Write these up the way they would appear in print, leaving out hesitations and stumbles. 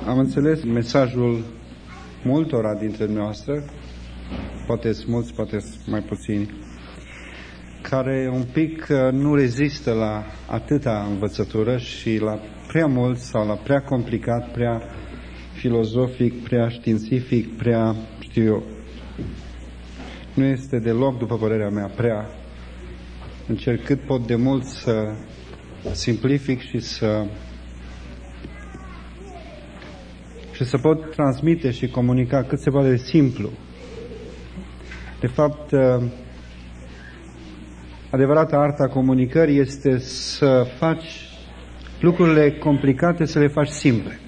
Am înțeles mesajul multora dintre noastre, poate sunt mulți, poate sunt mai puțini, care un pic nu rezistă la atâta învățătură și la prea mult sau la prea complicat, prea filozofic, prea științific, prea, știu eu. Nu este deloc, după părerea mea, prea. Încerc cât pot de mult să simplific și să pot transmite și comunica cât se poate de simplu. De fapt, adevărata arta comunicării este să faci lucrurile complicate, să le faci simple.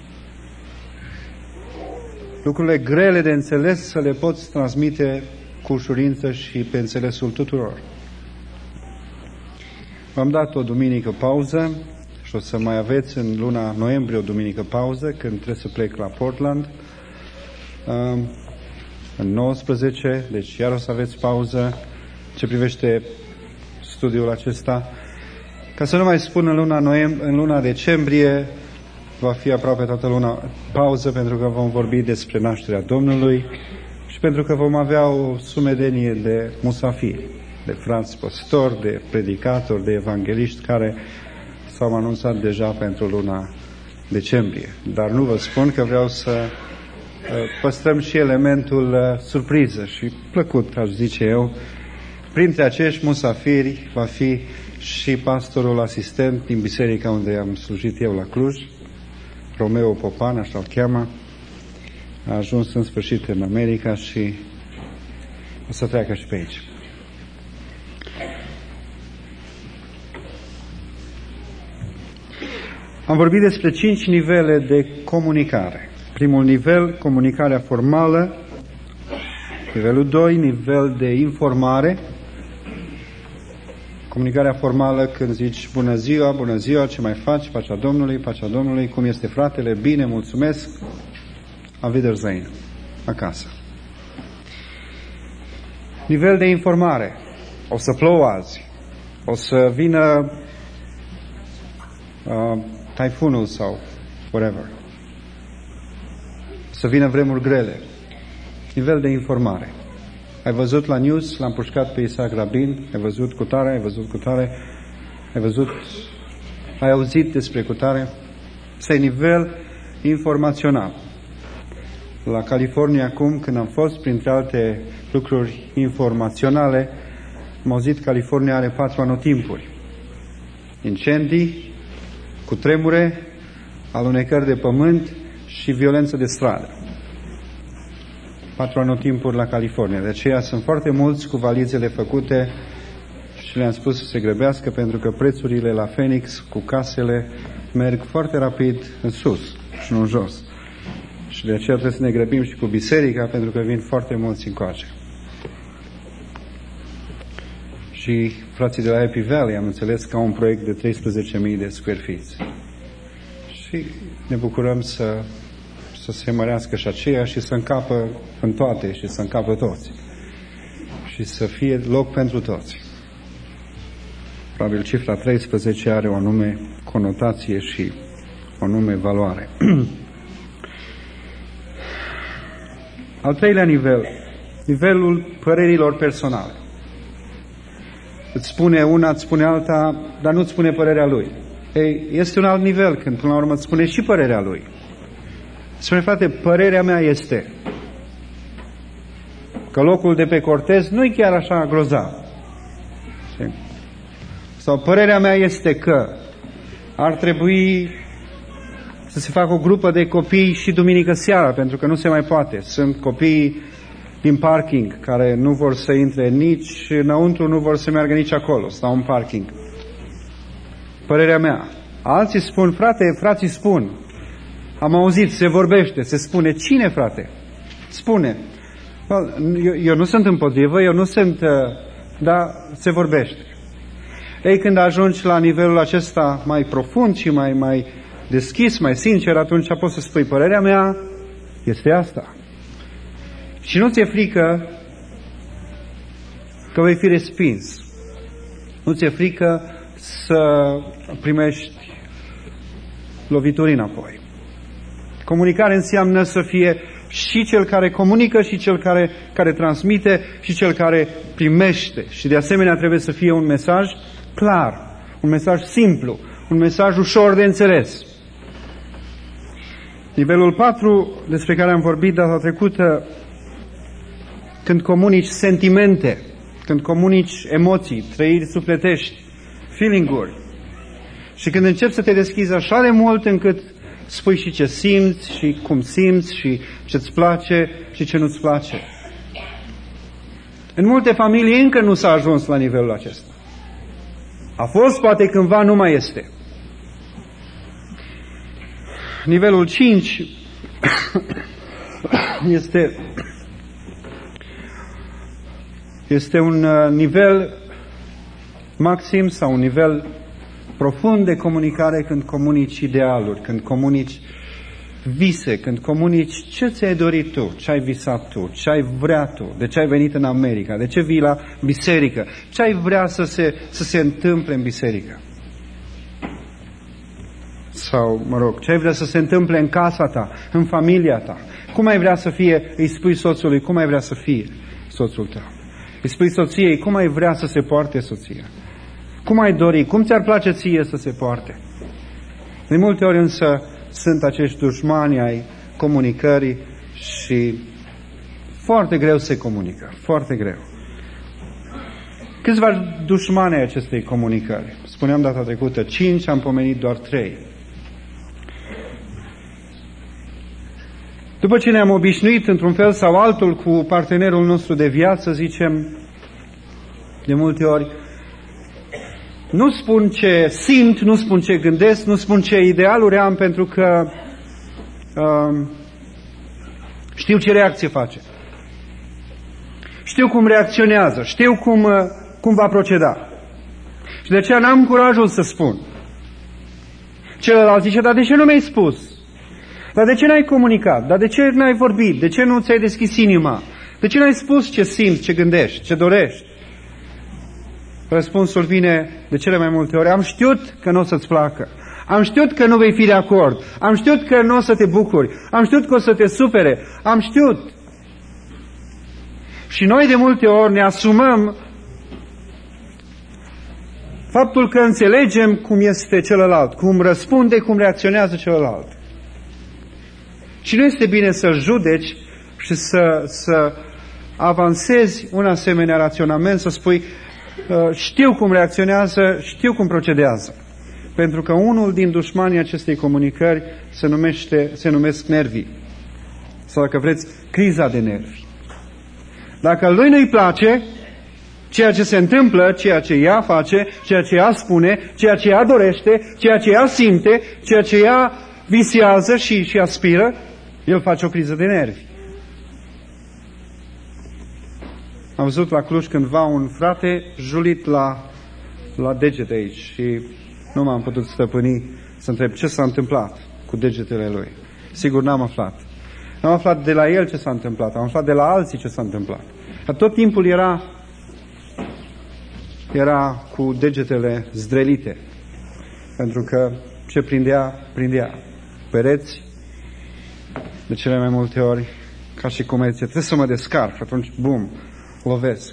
Lucrurile grele de înțeles să le poți transmite cu ușurință și pe înțelesul tuturor. V-am dat o duminică pauză și o să mai aveți în luna noiembrie o duminică pauză, când trebuie să plec la Portland, în 19, deci iar o să aveți pauză ce privește studiul acesta. Ca să nu mai spun în luna decembrie, va fi aproape toată luna pauză, pentru că vom vorbi despre nașterea Domnului și pentru că vom avea o sumedenie de musafiri, de frați păstori, de predicatori, de evangeliști care s-au anunțat deja pentru luna decembrie. Dar nu vă spun că vreau să păstrăm și elementul surpriză și plăcut, aș zice eu. Printre acești musafiri va fi și pastorul asistent din biserica unde am slujit eu la Cluj, Romeo Popan, așa-l cheamă. A ajuns în sfârșit în America și o să treacă și pe aici. Am vorbit despre 5 nivele de comunicare. Primul nivel, comunicarea formală. Nivelul 2, nivel de informare. Comunicarea formală când zici bună ziua, ce mai faci, pacea Domnului, cum este fratele, bine, mulțumesc, auf Wiedersehen, acasă. Nivel de informare. O să plouă azi. O să vină taifunul sau whatever. Să vină vremuri grele. Nivel de informare. Ai văzut la news, l-am pușcat pe Isaac Rabin, ai văzut cu tare, ai auzit despre cu tare. Ăsta e nivel informațional. La California acum, când am fost, printre alte lucruri informaționale, am auzit că California are 4 anotimpuri. Incendii, cutremure, alunecări de pământ și violență de stradă. 4 anotimpuri la California. De aceea sunt foarte mulți cu valizele făcute și le-am spus să se grăbească, pentru că prețurile la Phoenix cu casele merg foarte rapid în sus și nu în jos. Și de aceea trebuie să ne grăbim și cu biserica, pentru că vin foarte mulți încoace. Și frații de la Happy Valley am înțeles că au un proiect de 13.000 de square feet. Și ne bucurăm să se mărească și aceea și să încapă în toate și să încapă toți. Și să fie loc pentru toți. Probabil cifra 13 are o anume conotație și o anume valoare. Al treilea nivel, nivelul părerilor personale. Îți spune una, îți spune alta, dar nu îți spune părerea lui. Ei, este un alt nivel când până la urmă îți spune și părerea lui. Spune, frate, părerea mea este că locul de pe Cortez nu e chiar așa grozav. Sau părerea mea este că ar trebui să se facă o grupă de copii și duminică seara, pentru că nu se mai poate. Sunt copii din parking care nu vor să intre nici înăuntru, nu vor să meargă nici acolo, stau în parking. Părerea mea. Alții spun, frații spun, am auzit, se vorbește, se spune. Cine, frate? Spune. Eu nu sunt împotrivă, dar se vorbește. Ei, când ajungi la nivelul acesta mai profund și mai deschis, mai sincer, atunci poți să spui, părerea mea este asta. Și nu ți-e frică că vei fi respins. Nu ți-e frică să primești lovituri înapoi. Comunicare înseamnă să fie și cel care comunică, și cel care transmite, și cel care primește. Și de asemenea trebuie să fie un mesaj clar, un mesaj simplu, un mesaj ușor de înțeles. Nivelul 4, despre care am vorbit data trecută, când comunici sentimente, când comunici emoții, trăiri sufletești, feeling-uri, și când începi să te deschizi așa de mult încât spui și ce simți, și cum simți, și ce-ți place, și ce nu-ți place. În multe familii încă nu s-a ajuns la nivelul acesta. A fost, poate cândva, nu mai este. Nivelul 5 este un nivel maxim sau un nivel profund de comunicare când comunici idealuri, când comunici vise, când comunici ce ți-ai dorit tu, ce ai visat tu, ce ai vrea tu, de ce ai venit în America, de ce vii la biserică, ce ai vrea să se întâmple în biserică. Sau, ce ai vrea să se întâmple în casa ta, în familia ta. Cum ai vrea să fie, îi spui soțului, cum ai vrea să fie soțul tău. Îi spui soției, cum ai vrea să se poarte soția. Cum ai dori, cum ți-ar place ție să se poarte. De multe ori însă sunt acești dușmani ai comunicării și foarte greu se comunică, foarte greu. Câțiva dușmani ai acestei comunicări. Spuneam data trecută 5, am pomenit doar 3. După ce ne-am obișnuit într-un fel sau altul cu partenerul nostru de viață, zicem de multe ori, nu spun ce simt, nu spun ce gândesc, nu spun ce idealuri am, pentru că știu ce reacție face. Știu cum reacționează, știu cum va proceda. Și de aceea n-am curajul să spun. Celălalt zice, dar de ce nu mi-ai spus? Dar de ce n-ai comunicat? Dar de ce n-ai vorbit? De ce nu ți-ai deschis inima? De ce n-ai spus ce simți, ce gândești, ce dorești? Răspunsul vine de cele mai multe ori. Am știut că nu o să-ți placă. Am știut că nu vei fi de acord. Am știut că nu o să te bucuri. Am știut că o să te supere. Am știut. Și noi de multe ori ne asumăm faptul că înțelegem cum este celălalt, cum răspunde, cum reacționează celălalt. Și nu este bine să judeci și să avansezi un asemenea raționament, să spui știu cum reacționează, știu cum procedează. Pentru că unul din dușmanii acestei comunicări se numesc nervii. Sau dacă vreți, criza de nervi. Dacă lui nu-i place ceea ce se întâmplă, ceea ce ea face, ceea ce ea spune, ceea ce ea dorește, ceea ce ea simte, ceea ce ea visează și aspiră, el face o criză de nervi. Am văzut la Cluj cândva un frate julit la degete aici și nu m-am putut stăpâni să întreb ce s-a întâmplat cu degetele lui. Sigur n-am aflat. N-am aflat de la el ce s-a întâmplat, am aflat de la alții ce s-a întâmplat. Dar tot timpul era cu degetele zdrelite, pentru că ce prindea pereți, de cele mai multe ori, ca și cum zice, trebuie să mă descarc, și atunci, bum, lovesc.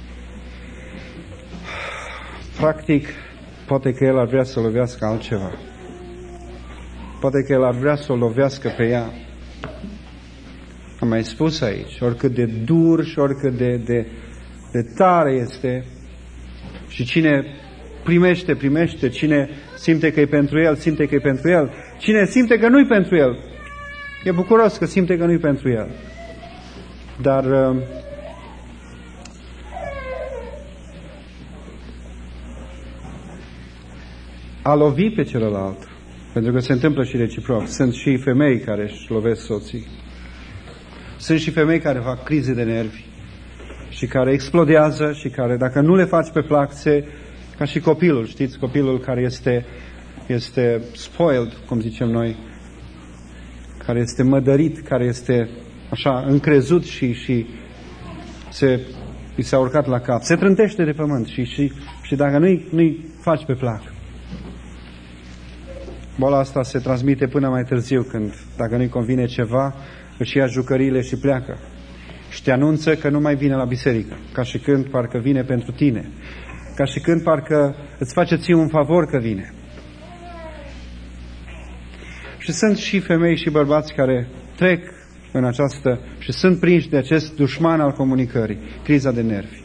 Practic, poate că el ar vrea să lovească altceva. Poate că el ar vrea să o lovească pe ea. Am mai spus aici, oricât de dur și oricât de tare este, și cine primește, cine simte că e pentru el, simte că e pentru el, cine simte că nu-i pentru el, e bucuros că simte că nu-i pentru el. Dar a lovi pe celălalt, pentru că se întâmplă și reciproc. Sunt și femei care își lovesc soții. Sunt și femei care fac crize de nervi și care explodează și care, dacă nu le faci pe plac, ca și copilul, știți, copilul care este spoiled, cum zicem noi, care este mădărit, care este așa încrezut și i s-a urcat la cap. Se trântește de pământ și dacă nu-i faci pe plac. Boala asta se transmite până mai târziu, când, dacă nu-i convine ceva, își ia jucăriile și pleacă. Și te anunță că nu mai vine la biserică, ca și când parcă vine pentru tine, ca și când parcă îți face ție un favor că vine. Și sunt și femei și bărbați care trec în această și sunt prinși de acest dușman al comunicării, criza de nervi.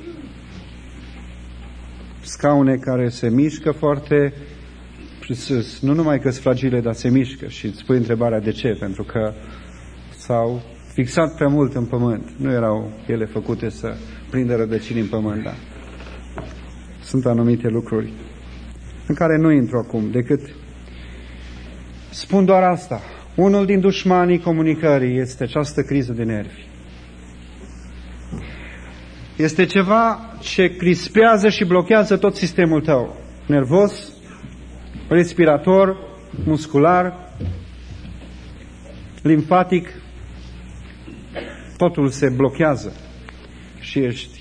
Scaune care se mișcă foarte, nu numai că sunt fragile, dar se mișcă și îți pui întrebarea de ce, pentru că s-au fixat prea mult în pământ. Nu erau ele făcute să prindă rădăcini în pământ, dar sunt anumite lucruri în care nu intru acum, decât spun doar asta. Unul din dușmanii comunicării este această criză de nervi. Este ceva ce crispează și blochează tot sistemul tău. Nervos, respirator, muscular, limfatic. Totul se blochează și ești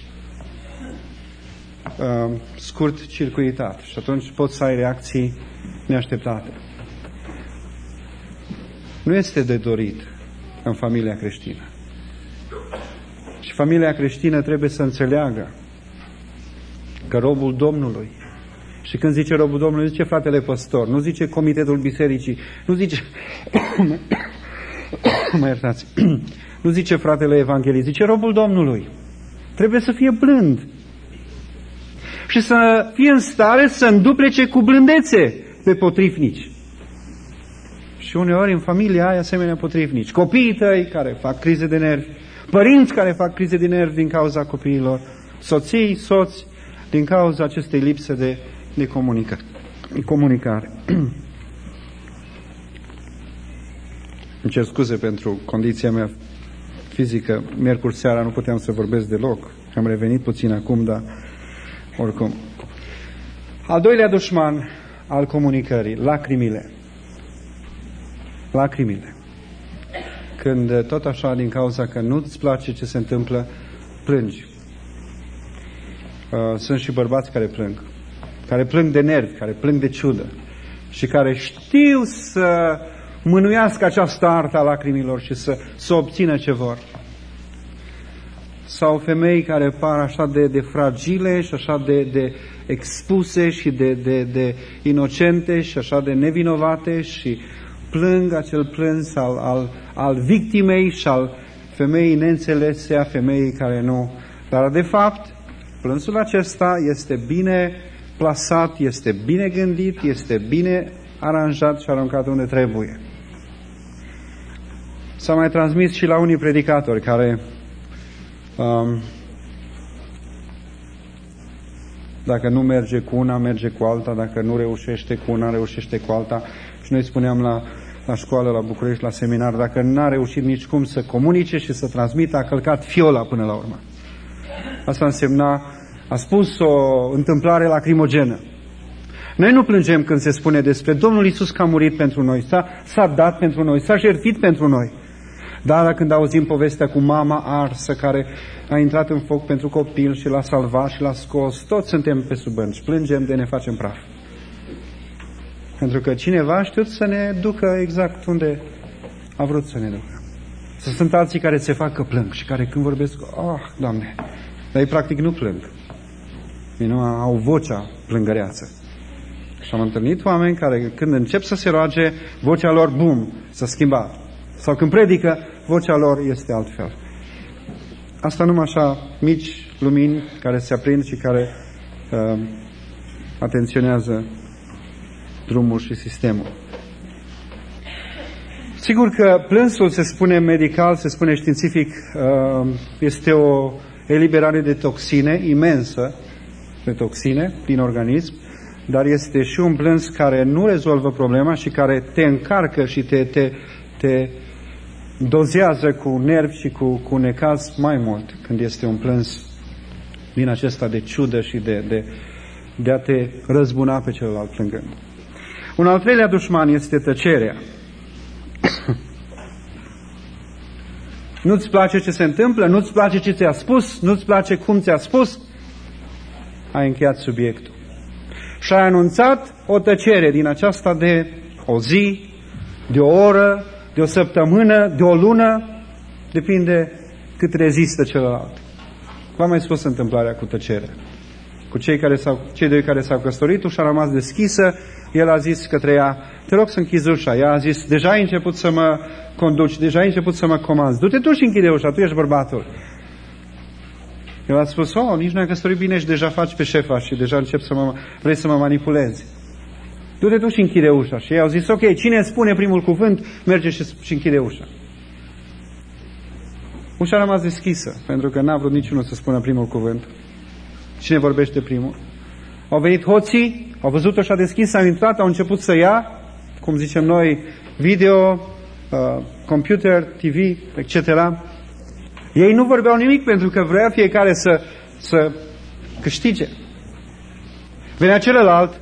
scurt circuitat. Și atunci poți să ai reacții neașteptate. Nu este de dorit în familia creștină. Și familia creștină trebuie să înțeleagă că robul Domnului, și când zice robul Domnului, zice fratele păstor, nu zice comitetul bisericii, nu zice mă iertați, nu zice fratele evanghelist, zice robul Domnului. Trebuie să fie blând și să fie în stare să înduplece cu blândețe pe potrivnici. Și uneori în familia ai asemenea potrivnici. Copiii tăi care fac crize de nervi, părinți care fac crize de nervi din cauza copiilor, soții, soți, din cauza acestei lipse de comunicare. Îmi cer scuze pentru condiția mea fizică. Miercuri seara nu puteam să vorbesc deloc. Am revenit puțin acum, dar oricum. Al doilea dușman al comunicării, lacrimile. Lacrimile. Când tot așa, din cauza că nu-ți place ce se întâmplă, plângi. Sunt și bărbați care plâng de nervi, care plâng de ciudă și care știu să mânuiască această artă a lacrimilor și să obțină ce vor. Sau femei care par așa de fragile și așa de expuse și de inocente și așa de nevinovate și plâng acel plâns al victimei și al femeii neînțelese, a femeii care nu. Dar de fapt, plânsul acesta este bine plasat, este bine gândit, este bine aranjat și aruncat unde trebuie. S-a mai transmis și la unii predicatori care dacă nu merge cu una, merge cu alta, dacă nu reușește cu una, reușește cu alta. Și noi spuneam la școală, la București, la seminar, dacă n-a reușit nicicum să comunice și să transmită, a călcat fiola până la urmă. Asta însemna, a spus o întâmplare lacrimogenă. Noi nu plângem când se spune despre Domnul Iisus că a murit pentru noi, s-a dat pentru noi, s-a jertfit pentru noi. Dar când auzim povestea cu mama arsă care a intrat în foc pentru copil și l-a salvat și l-a scos, toți suntem pe sub bănci, plângem de ne facem praf. Pentru că cineva a știut să ne ducă exact unde a vrut să ne ducă. Sunt alții care se fac că plâng și care când vorbesc, Doamne, dar ei practic nu plâng. Ei nu au vocea plângăreață. Și am întâlnit oameni care când încep să se roage, vocea lor, bum, s-a schimbat. Sau când predică, vocea lor este altfel. Asta numai așa mici lumini care se aprind și care atenționează drumul și sistemul. Sigur că plânsul, se spune medical, se spune științific, este o eliberare de toxine imensă, de toxine din organism, dar este și un plâns care nu rezolvă problema și care te încarcă și te dozează cu nervi și cu necaz mai mult când este un plâns din acesta de ciudă și de a te răzbuna pe celălalt plângând. Un al treilea dușman este tăcerea. Nu-ți place ce se întâmplă? Nu-ți place ce ți-a spus? Nu-ți place cum ți-a spus? Ai încheiat subiectul. Și ai anunțat o tăcere din aceasta de o zi, de o oră, de o săptămână, de o lună, depinde cât rezistă celălalt. V-am mai spus întâmplarea cu tăcerea. Cu cei doi care s-au căsătorit, ușa a rămas deschisă, el a zis către ea, te rog să închizi ușa. Ea a zis, deja ai început să mă conduci, deja ai început să mă comanzi. Du-te tu și închide ușa, tu ești bărbatul. El a spus, nici nu ai căsătorit bine și deja faci pe șefa și deja vrei să mă manipulezi. Du-te tu și închide ușa. Și ei au zis, ok, cine spune primul cuvânt, merge și închide ușa. Ușa a rămas deschisă, pentru că n-a vrut niciunul să spună primul cuvânt. Cine vorbește primul? Au venit hoții, au văzut ușa deschisă, au intrat, au început să ia, cum zicem noi, video, computer, TV, etc. Ei nu vorbeau nimic pentru că vrea fiecare să câștige. Venea celălalt,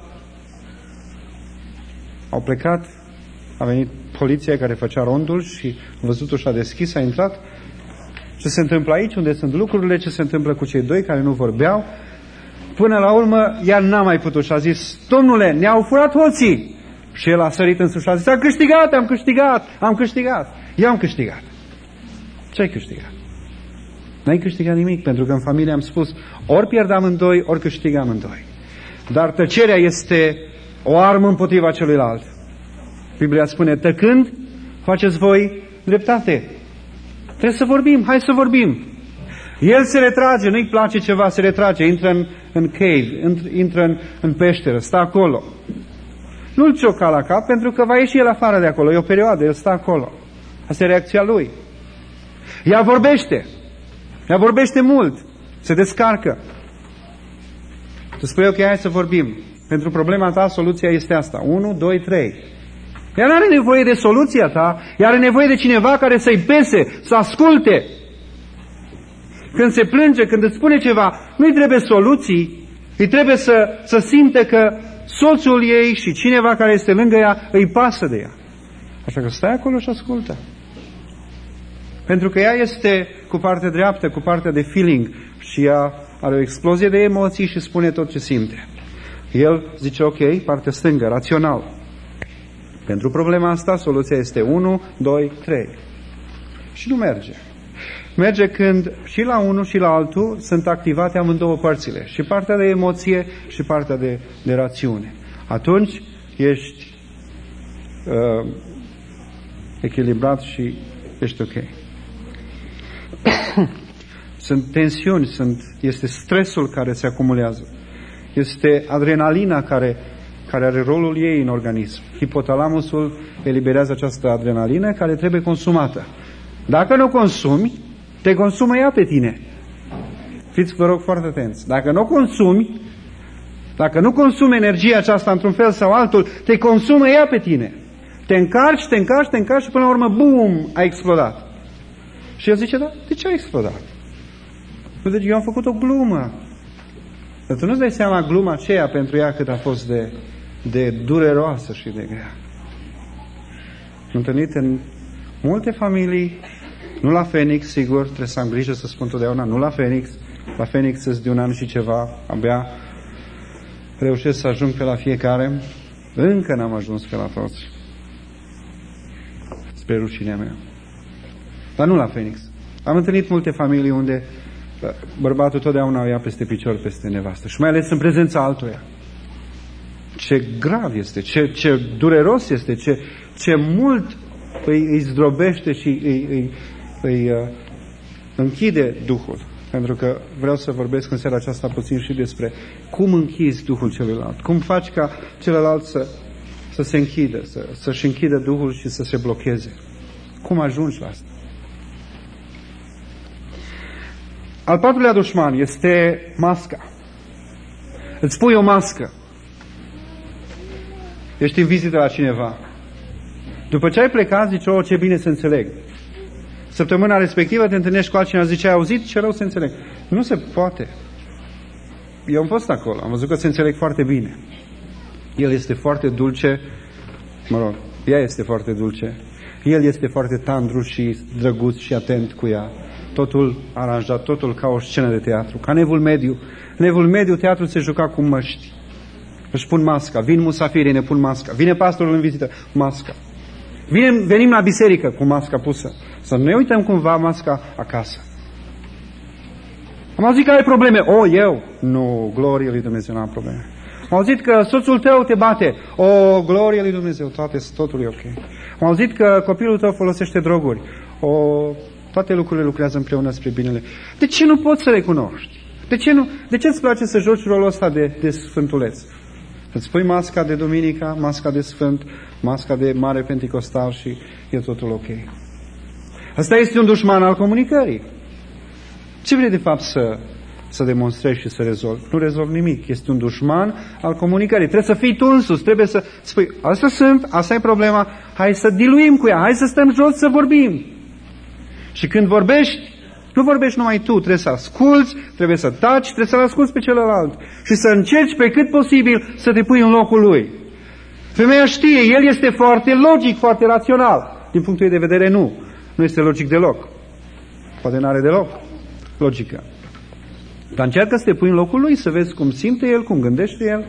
au plecat, a venit poliția care făcea rondul și a văzut ușa deschisă, a intrat. Ce se întâmplă aici, unde sunt lucrurile, ce se întâmplă cu cei doi care nu vorbeau. Până la urmă, ea n-a mai putut și a zis, domnule, ne-au furat hoții. Și el a sărit în sus și a zis, am câștigat. Eu am câștigat. Ce ai câștigat? N-ai câștigat nimic, pentru că în familie am spus, ori pierd amândoi, ori câștig amândoi. Dar tăcerea este o armă împotriva celuilalt. Biblia spune, tăcând, faceți voi dreptate. Trebuie să vorbim, hai să vorbim. El se retrage, nu-i place ceva, se retrage, intră în cave, intră în peșteră, stă acolo. Nu-l cioca la cap, pentru că va ieși el afară de acolo, e o perioadă, el stă acolo. Asta e reacția lui. Ea vorbește mult, se descarcă. Tu spui, ok, hai să vorbim. Pentru problema ta, soluția este asta. 1, 2, 3. Ea nu are nevoie de soluția ta, ea are nevoie de cineva care să-i pese, să asculte. Când se plânge, când îți spune ceva, nu-i trebuie soluții, îi trebuie să simte că soțul ei și cineva care este lângă ea îi pasă de ea. Așa că stai acolo și ascultă. Pentru că ea este cu partea dreaptă, cu partea de feeling și ea are o explozie de emoții și spune tot ce simte. El zice, ok, partea stângă, rațional. Pentru problema asta, soluția este 1, 2, 3. Și nu merge. Merge când și la unul și la altul sunt activate amândouă părțile. Și partea de emoție și partea de rațiune. Atunci ești echilibrat și ești ok. Sunt tensiuni, este stresul care se acumulează. Este adrenalina care are rolul ei în organism. Hipotalamusul eliberează această adrenalină care trebuie consumată. Dacă nu consumi, te consumă ea pe tine. Fiți, vă rog, foarte atenți. Dacă nu consumi energia aceasta într-un fel sau altul, te consumă ea pe tine. Te încarci și până la urmă, bum, a explodat. Și el zice, da, de ce a explodat? Deci eu am făcut o glumă. Dar tu nu-ți dai seama gluma aceea pentru ea cât a fost de dureroasă și de grea. Am întâlnit în multe familii, nu la Phoenix, sigur, trebuie să am grijă să spun totdeauna, nu la Phoenix. La Phoenix sunt de 1 an și ceva, abia reușesc să ajung pe la fiecare. Încă n-am ajuns pe la toți. Spre rușinea mea. Dar nu la Phoenix. Am întâlnit multe familii unde bărbatul totdeauna o ia peste picior peste nevastă și mai ales în prezența altuia. Ce grav este, ce dureros este, ce mult îi zdrobește și îi închide Duhul. Pentru că vreau să vorbesc în seara aceasta puțin și despre cum închizi Duhul celuilalt. Cum faci ca celălalt să se închidă, să-și închidă Duhul și să se blocheze. Cum ajungi la asta? Al patrulea dușman este masca. Îți pui o mască. Ești în vizită la cineva. După ce ai plecat, zici, ce bine să înțeleg. Săptămâna respectivă te întâlnești cu altcineva, zice, ai auzit? Ce rău să înțeleg. Nu se poate. Eu am fost acolo, am văzut că se înțeleg foarte bine. El este foarte dulce, ea este foarte dulce. El este foarte tandru și drăguț și atent cu ea. Totul aranjat, totul ca o scenă de teatru, ca în Evul Mediu. În Evul Mediu teatrul se juca cu măști. își pun masca, vin musafirii, ne pun masca, vine pastorul în vizită, masca. Venim la biserică cu masca pusă. Să nu ne uităm cumva masca acasă. Am auzit că ai probleme. Eu? Nu, glorie lui Dumnezeu, nu am probleme. Am auzit că soțul tău te bate. Glorie lui Dumnezeu, totul e ok. Am auzit că copilul tău folosește droguri. Toate lucrurile lucrează împreună spre binele. De ce nu poți să recunoști? De ce îți place să joci rolul ăsta de sfântuleț? Îți pui masca de duminica, masca de sfânt, masca de mare penticostal și e totul ok. Asta este un dușman al comunicării. Ce vrei de fapt să demonstrezi și să rezolvi? Nu rezolvi nimic. Este un dușman al comunicării. Trebuie să fii tu însuți. Trebuie să spui, asta e problema, hai să diluim cu ea, hai să stăm jos să vorbim. Și când vorbești, nu vorbești numai tu, trebuie să asculți, trebuie să taci, trebuie să-l asculți pe celălalt. Și să încerci pe cât posibil să te pui în locul lui. Femeia știe, el este foarte logic, foarte rațional. Din punctul ei de vedere, nu. Nu este logic deloc. Poate n-are deloc logică. Dar încearcă să te pui în locul lui, să vezi cum simte el, cum gândește el.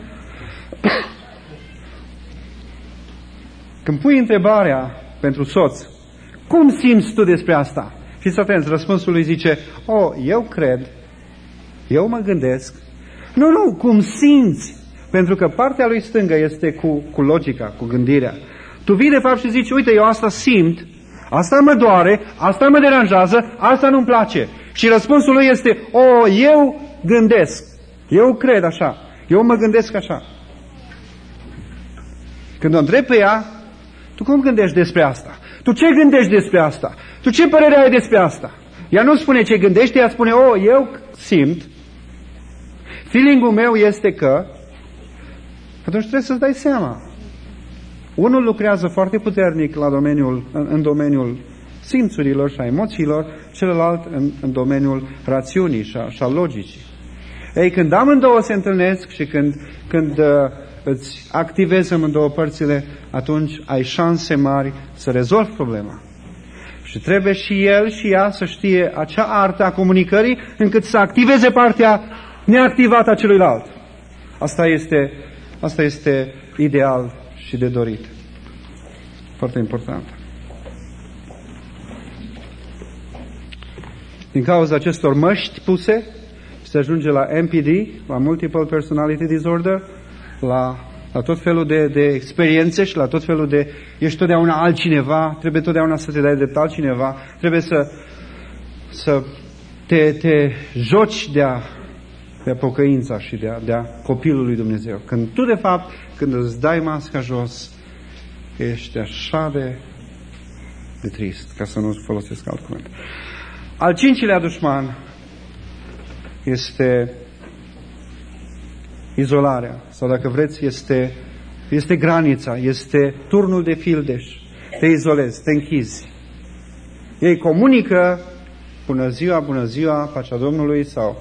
Când pui întrebarea pentru soț, cum simți tu despre asta? Fiți atenți, răspunsul lui zice, eu cred, eu mă gândesc. Nu, cum simți? Pentru că partea lui stângă este cu logica, cu gândirea. Tu vii de fapt și zici, uite, eu asta simt, asta mă doare, asta mă deranjează, asta nu-mi place. Și răspunsul lui este, eu gândesc, eu cred așa, eu mă gândesc așa. Când o întrebi pe ea, tu cum gândești despre asta? Tu ce gândești despre asta? Tu ce părere ai despre asta? Ea nu spune ce gândește, ea spune, eu simt, feeling-ul meu este că, atunci trebuie să-ți dai seama. Unul lucrează foarte puternic în domeniul simțurilor și a emoțiilor, celălalt în domeniul rațiunii și a logicii. Ei, când amândouă se întâlnesc și când îți activezi amândouă părțile, atunci ai șanse mari să rezolvi problema. Și trebuie și el și ea să știe acea artă a comunicării încât să activeze partea neactivată a celuilalt. Asta este ideal și de dorit. Foarte important. Din cauza acestor măști puse, se ajunge la MPD, la Multiple Personality Disorder, la tot felul de experiențe și la tot felul de... Ești totdeauna altcineva, trebuie totdeauna să te dai drept altcineva, trebuie să te joci de pocăința și de copilul lui Dumnezeu. Când tu, de fapt, când îți dai masca jos, ești așa de trist, ca să nu folosesc alt cuvânt. Al cincilea dușman este izolarea, sau dacă vreți, este granița, este turnul de fildeș. Te izolezi, te închizi. Ei comunică, bună ziua, pacea Domnului, sau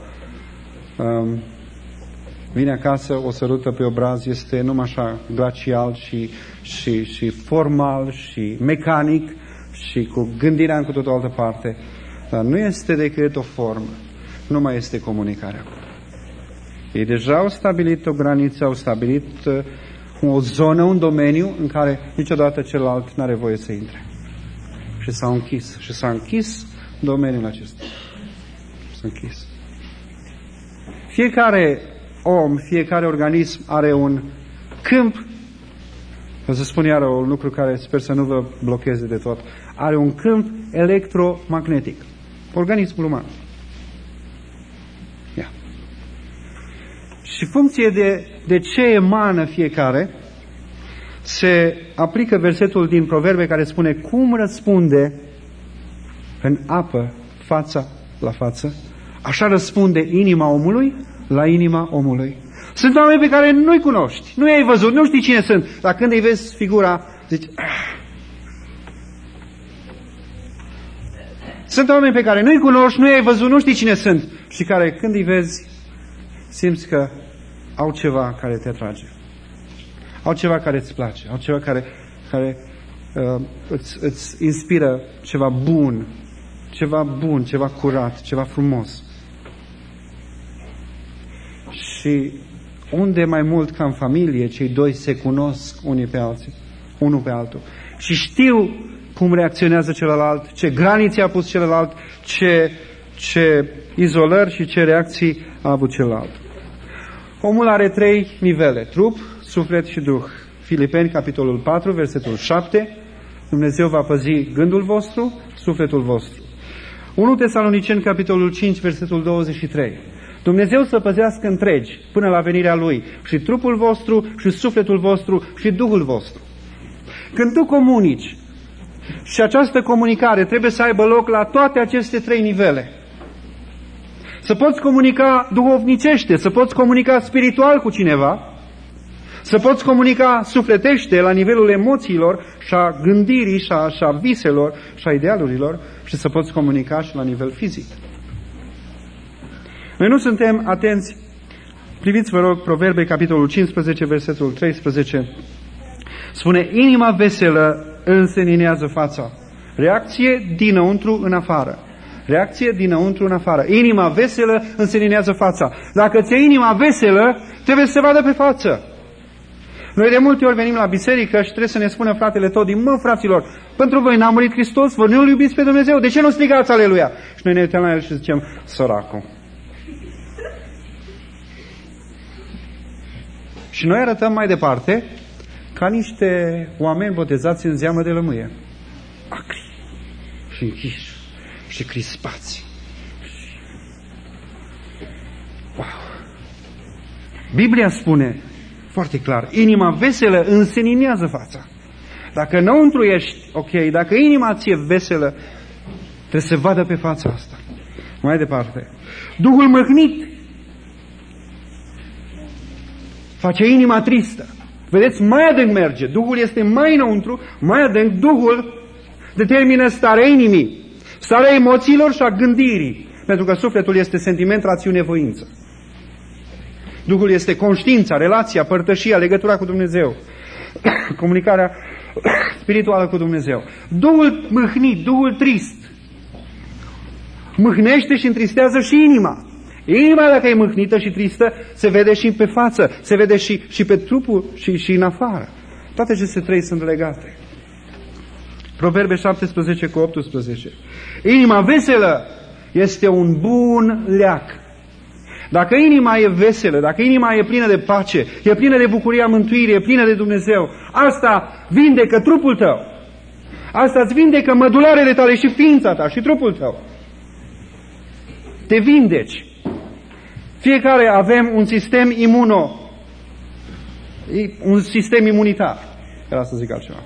vine acasă, o sărută pe obraz, este numai așa glacial și formal și mecanic și cu gândirea în cu toată altă parte. Dar nu este decât o formă, nu mai este comunicarea. Ei deja au stabilit o graniță, au stabilit o zonă, un domeniu în care niciodată celălalt n-are voie să intre. Și s-a închis domeniul acesta. S-a închis. Fiecare om, fiecare organism are un câmp, o să spun iară un lucru care sper să nu vă blocheze de tot, are un câmp electromagnetic. Organismul uman. Ia. Și funcție de ce emană fiecare, se aplică versetul din Proverbe care spune cum răspunde în apă fața la față, așa răspunde inima omului la inima omului. Sunt oameni pe care nu-i cunoști, nu i-ai văzut, nu știi cine sunt, dar când îi vezi figura, zici... Sunt oameni pe care nu-i cunoști, nu i-ai văzut, nu știi cine sunt și care când îi vezi simți că au ceva care te atrage. Au ceva care îți place, au ceva care îți inspiră ceva bun, ceva curat, ceva frumos. Și unde mai mult ca în familie cei doi se cunosc unul pe altul și știu cum reacționează celălalt, ce granițe a pus celălalt, ce izolări și ce reacții a avut celălalt. Omul are 3 nivele: trup, suflet și duh. Filipeni, capitolul 4, versetul 7. Dumnezeu va păzi gândul vostru, sufletul vostru. 1 Tesaloniceni, capitolul 5, versetul 23. Dumnezeu să păzească întregi până la venirea Lui și trupul vostru și sufletul vostru și duhul vostru. Când tu comunici, și această comunicare trebuie să aibă loc la toate aceste 3 nivele. Să poți comunica duhovnicește, să poți comunica spiritual cu cineva, să poți comunica sufletește la nivelul emoțiilor și a gândirii și a viselor și a idealurilor și să poți comunica și la nivel fizic. Noi nu suntem atenți. Priviți, vă rog, Proverbe, capitolul 15, versetul 13. Spune: inima veselă înseninează fața. Reacție dinăuntru în afară. Reacție dinăuntru în afară. Inima veselă înseninează fața. Dacă ți-e inima veselă, trebuie să se vadă pe față. Noi de multe ori venim la biserică și trebuie să ne spună fratele Todi: mă, fraților, pentru voi n-a murit Hristos, voi nu-L iubiți pe Dumnezeu, de ce nu strigați aleluia? Și noi ne uităm la el și zicem: săracul. Și noi arătăm mai departe ca niște oameni botezați în zeamă de lămâie. Acri și închiși și crispați. Wow! Biblia spune foarte clar: inima veselă înseninează fața. Dacă înăuntru ești ok, dacă inima ți-e veselă, trebuie să se vadă pe fața asta. Mai departe. Duhul mâhnit face inima tristă. Vedeți, mai adânc merge. Duhul este mai înăuntru, mai adânc. Duhul determină starea inimii, starea emoțiilor și a gândirii. Pentru că sufletul este sentiment, rațiune, voință. Duhul este conștiința, relația, părtășia, legătura cu Dumnezeu, comunicarea spirituală cu Dumnezeu. Duhul mâhnit, Duhul trist, mâhnește și întristează și inima. Inima, dacă e mâhnită și tristă, se vede și pe față, se vede și pe trupul și în afară. Toate aceste 3 sunt legate. Proverbe 17 cu 18. Inima veselă este un bun leac. Dacă inima e veselă, dacă inima e plină de pace, e plină de bucuria mântuirii, e plină de Dumnezeu, asta vindecă trupul tău. Asta îți vindecă mădularele tale și ființa ta și trupul tău. Te vindeci. Fiecare avem un sistem un sistem imunitar. Era să zic altceva.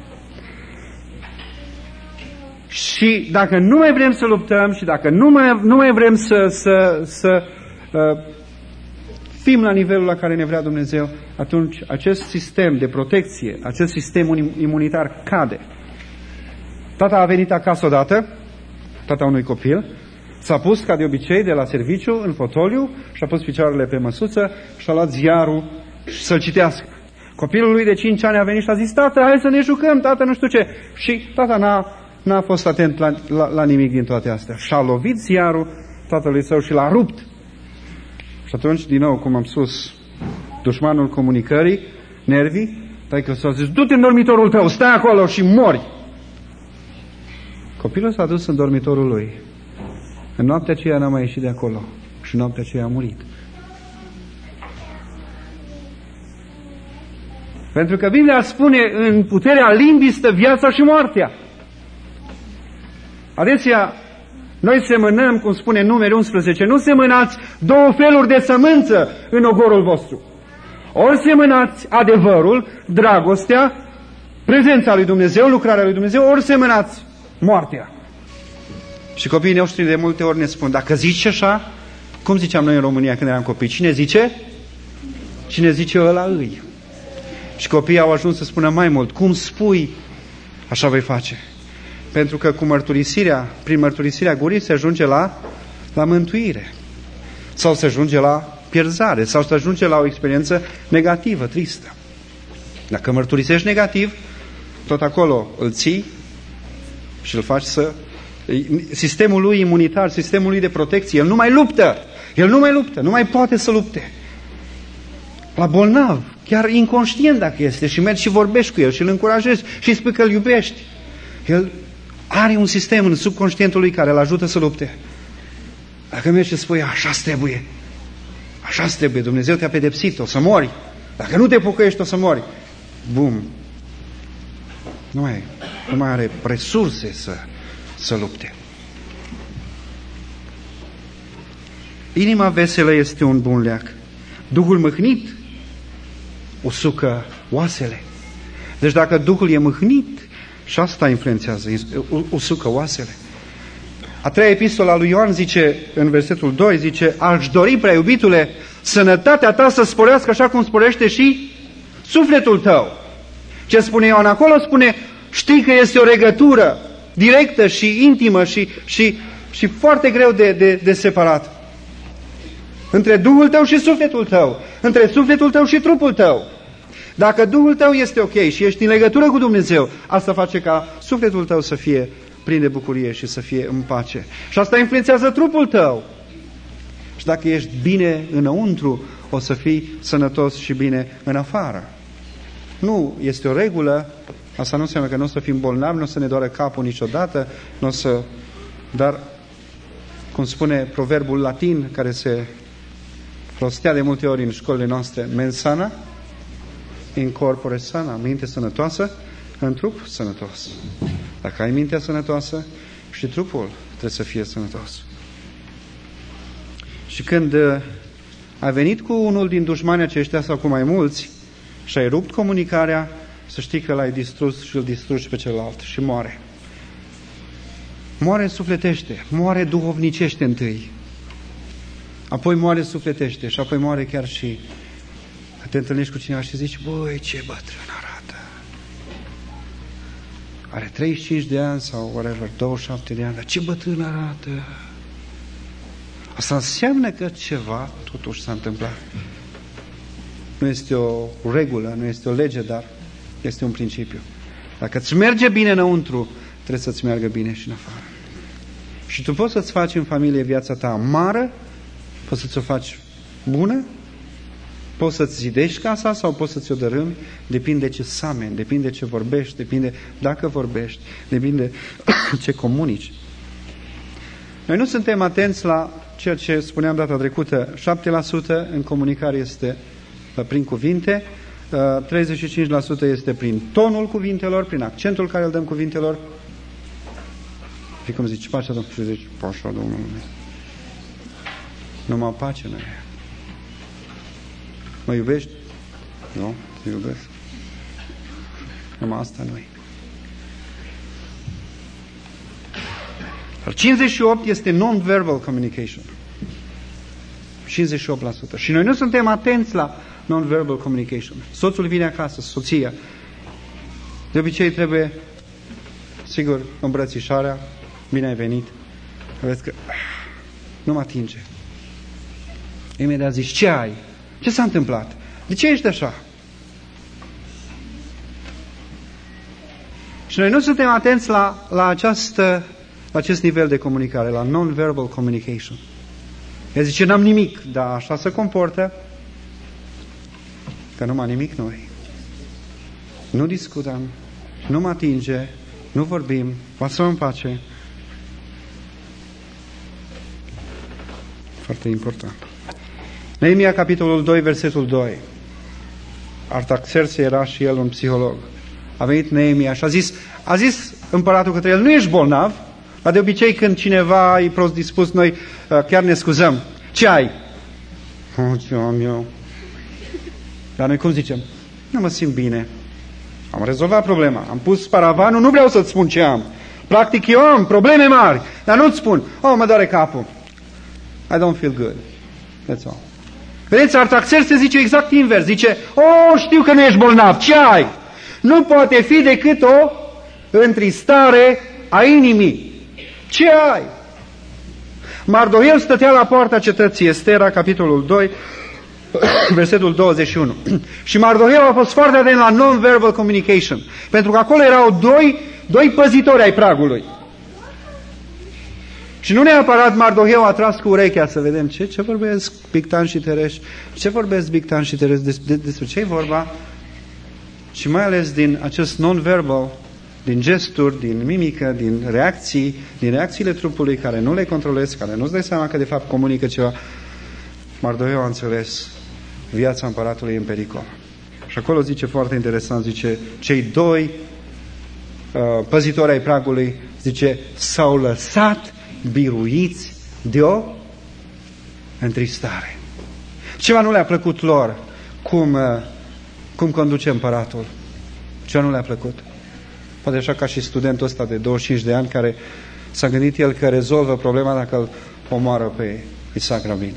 Și dacă nu mai vrem să luptăm și dacă nu mai vrem să fim la nivelul la care ne vrea Dumnezeu, atunci acest sistem de protecție, acest sistem imunitar cade. Tata a venit acasă odată, tata unui copil, s-a pus ca de obicei de la serviciu în fotoliu și a pus picioarele pe măsuță și a luat ziarul să-l citească. Copilul lui de 5 ani a venit și a zis: tată, hai să ne jucăm, tată, nu știu ce. Și tata n-a fost atent la nimic din toate astea. Și-a lovit ziarul tatălui său și l-a rupt. Și atunci, din nou, cum am spus, dușmanul comunicării, nervii, taică s-a zis: du-te în dormitorul tău, stai acolo și mori. Copilul s-a dus în dormitorul lui. În noaptea aceea n-a mai ieșit de acolo și noaptea aceea a murit. Pentru că Biblia spune: în puterea limbii stă viața și moartea. Adesea noi semănăm, cum spune Numeri 11, nu semănați 2 feluri de sămânță în ogorul vostru. Ori semănați adevărul, dragostea, prezența lui Dumnezeu, lucrarea lui Dumnezeu, ori semănați moartea. Și copiii noștri de multe ori ne spun: dacă zici așa, cum ziceam noi în România când eram copii, cine zice? Cine zice, ăla îi. Și copiii au ajuns să spună mai mult: cum spui, așa voi face. Pentru că prin mărturisirea gurii se ajunge la mântuire. Sau se ajunge la pierzare. Sau se ajunge la o experiență negativă, tristă. Dacă mărturisești negativ, tot acolo îl ții și îl faci să... Sistemul lui imunitar, sistemul lui de protecție, el nu mai luptă. El nu mai luptă, nu mai poate să lupte. la bolnav, chiar inconștient dacă este, și mergi și vorbești cu el și îl încurajezi și îi spui că îl iubești. El are un sistem în subconștientul lui care îl ajută să lupte. Dacă mergi și spui, așa-ți trebuie, așa-ți trebuie, Dumnezeu te-a pedepsit, o să mori. Dacă nu te pocăiești, o să mori. Bum! Nu mai are resurse să lupte. Inima veselă este un bun leac. Duhul mâhnit usucă oasele. Deci dacă Duhul e mâhnit, și asta influențează, usucă oasele. A treia epistolă a lui Ioan zice, în versetul 2, zice, aș dori, prea iubitule, sănătatea ta să sporească așa cum sporește și sufletul tău. Ce spune Ioan acolo? Spune, știi că este o legătură directă și intimă și foarte greu de separat. Între Duhul tău și sufletul tău. Între sufletul tău și trupul tău. Dacă Duhul tău este ok și ești în legătură cu Dumnezeu, asta face ca sufletul tău să fie plin de bucurie și să fie în pace. Și asta influențează trupul tău. Și dacă ești bine înăuntru, o să fii sănătos și bine în afară. Nu este o regulă, asta nu înseamnă că nu o să fim bolnavi, nu o să ne doară capul niciodată, nu o să... Dar, cum spune proverbul latin, care se rostea de multe ori în școlile noastre, mens sana, in corpore sana, minte sănătoasă, în trup sănătos. Dacă ai mintea sănătoasă, și trupul trebuie să fie sănătos. Și când ai venit cu unul din dușmanii aceștia sau cu mai mulți și ai rupt comunicarea, să știi că l-ai distrus și îl distrugi pe celălalt și moare. Moare sufletește, moare duhovnicește întâi, apoi moare sufletește și apoi moare chiar și te întâlnești cu cineva și zici, băi, ce bătrân arată. Are 35 de ani sau whatever, 27 de ani, dar ce bătrân arată. Asta înseamnă că ceva totuși s-a întâmplat. Nu este o regulă, nu este o lege, dar este un principiu. Dacă îți merge bine înăuntru, trebuie să-ți meargă bine și în afară. Și tu poți să-ți faci în familie viața ta amară, poți să-ți o faci bună, poți să-ți zidești casa sau poți să-ți o dărâmi, depinde ce sameni, depinde ce vorbești, depinde dacă vorbești, depinde ce comunici. Noi nu suntem atenți la ceea ce spuneam data trecută, 7% în comunicare este prin cuvinte, 35% este prin tonul cuvintelor, prin accentul care îl dăm cuvintelor. Și cum zici, pacea Domnului, și zici, pacea Domnului. Numai pace nu e. Mă iubești? Nu, te iubesc. Numai asta nu e. Dar 58 este non-verbal communication. 58%. Și noi nu suntem atenți la non-verbal communication. Soțul vine acasă, soția. De obicei trebuie, sigur, îmbrățișarea, bine ai venit. Vezi că nu mă atinge. Imediat zici, ce ai? Ce s-a întâmplat? De ce ești așa? Și noi nu suntem atenți la acest nivel de comunicare, la non-verbal communication. El zice, n-am nimic, dar așa se comportă, că nu am nimic noi. Nu discutăm, nu mă atinge, nu vorbim, pasăm în pace. Foarte important. Neemia, capitolul 2, versetul 2. Artaxerxes era și el un psiholog. A venit Neemia și a zis împăratul către el, nu ești bolnav, dar de obicei când cineva e prost dispus, noi chiar ne scuzăm. Ce ai? Ce am eu? Dar noi cum zicem? Nu mă simt bine. Am rezolvat problema. Am pus paravanul, nu vreau să-ți spun ce am. Practic eu am probleme mari, dar nu-ți spun. Mă doare capul. I don't feel good. That's all. Vedeți, Artaxerxes zice exact invers. Zice, știu că nu ești bolnav. Ce ai? Nu poate fi decât o întristare a inimii. Ce ai? Mardoheu stătea la poarta cetății, Estera, capitolul 2, versetul 21. Și Mardoheu a fost foarte atent la non-verbal communication. Pentru că acolo erau doi păzitori ai pragului. Și nu neapărat Mardoheu a tras cu urechea să vedem ce vorbesc Bigtan și Tereș, ce vorbesc Bigtan și Tereș, despre ce e vorba, și mai ales din acest non-verbal, din gesturi, din mimică, din reacțiile trupului care nu le controlezi, care nu-ți dai seama că de fapt comunică ceva. Mardoheu a înțeles, viața împăratului e în pericol. Și acolo zice foarte interesant, zice, cei doi păzitori ai pragului, zice, s-au lăsat biruiți de o întristare. Ceva nu le-a plăcut lor cum conduce împăratul. Ceva nu le-a plăcut. Poate așa ca și studentul ăsta de 25 de ani care s-a gândit el că rezolvă problema dacă îl omoară pe Isaac Rabin.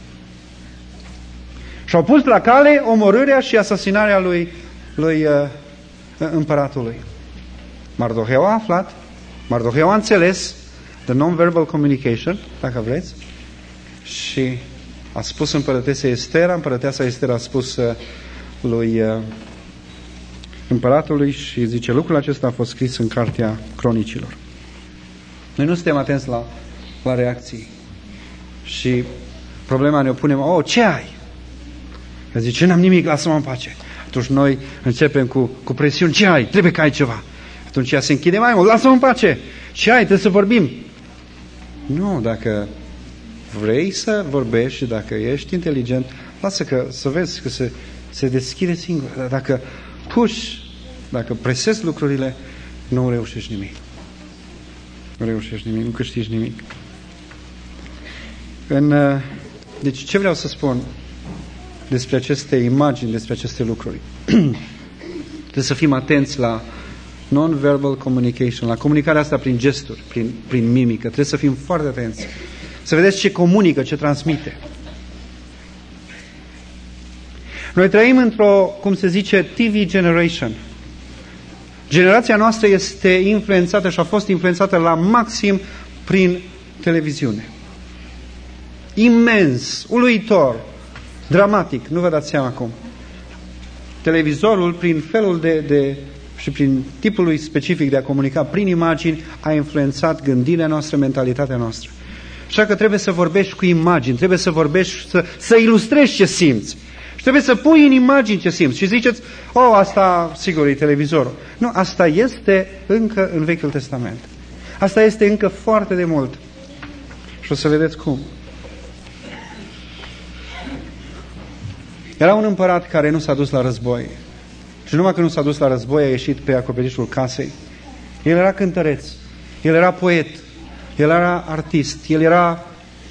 Și-au pus la cale omorârea și asasinarea lui împăratului. Mardoheu a aflat, Mardoheu a înțeles the non-verbal communication, dacă vreți, și a spus împărătesei Estera, împărăteasa Estera a spus lui împăratului și zice, lucrul acesta a fost scris în cartea cronicilor. Noi nu suntem atenți la reacții și problema ne opunem, ce ai? Că zice, n-am nimic, lasă-mă în pace. Atunci noi începem cu presiuni, ce ai? Trebuie că ai ceva. Atunci ea se închide mai mult, lasă-mă în pace. Ce ai? Trebuie să vorbim. Nu, dacă vrei să vorbești și dacă ești inteligent, lasă să vezi că se deschide singur. Dacă puși, dacă presezi lucrurile, nu reușești nimic. Nu reușești nimic, nu câștigi nimic. Deci ce vreau să spun despre aceste imagini, despre aceste lucruri? Trebuie să fim atenți la non-verbal communication, la comunicarea asta prin gesturi, prin mimică. Trebuie să fim foarte atenți. Să vedeți ce comunică, ce transmite. Noi trăim într-o, cum se zice, TV generation. Generația noastră este influențată și a fost influențată la maxim prin televiziune. Imens, uluitor, dramatic, nu vă dați seama cum. Televizorul, prin felul și prin tipul lui specific de a comunica prin imagini, a influențat gândirea noastră, mentalitatea noastră. Așa că trebuie să vorbești cu imagini, trebuie să vorbești, să ilustrezi ce simți. Și trebuie să pui în imagini ce simți. Și ziceți, asta sigur e televizorul. Nu, asta este încă în Vechiul Testament. Asta este încă foarte de mult. Și o să vedeți cum. Era un împărat care nu s-a dus la război. Și numai că nu s-a dus la război, a ieșit pe acoperișul casei. El era cântăreț, el era poet, el era artist, el era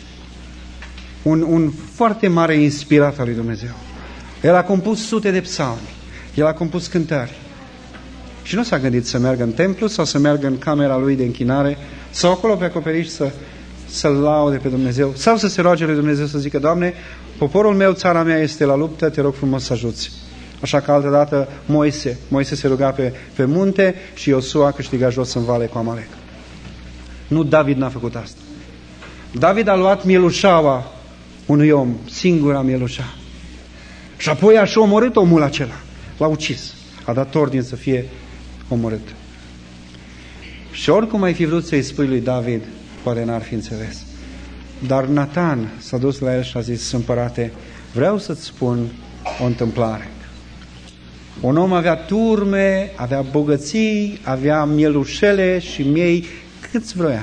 un foarte mare inspirat al lui Dumnezeu. El a compus sute de psalmi, el a compus cântări. Și nu s-a gândit să meargă în templu sau să meargă în camera lui de închinare sau acolo pe acoperiș să-L laude pe Dumnezeu sau să se roage lui Dumnezeu să zică, Doamne, poporul meu, țara mea este la luptă, te rog frumos să ajuți. Așa că altădată Moise se ruga pe munte și Iosua câștiga jos în vale cu Amalek. Nu, David n-a făcut asta. David a luat mielușaua unui om, singura mielușa. Și apoi a și omorât omul acela. L-a ucis. A dat ordin să fie omorât. Și oricum ai fi vrut să-i spui lui David, poate n-ar fi înțeles. Dar Natan s-a dus la el și a zis, împărate, vreau să-ți spun o întâmplare. Un om avea turme, avea bogății, avea mielușele și miei câți vroia.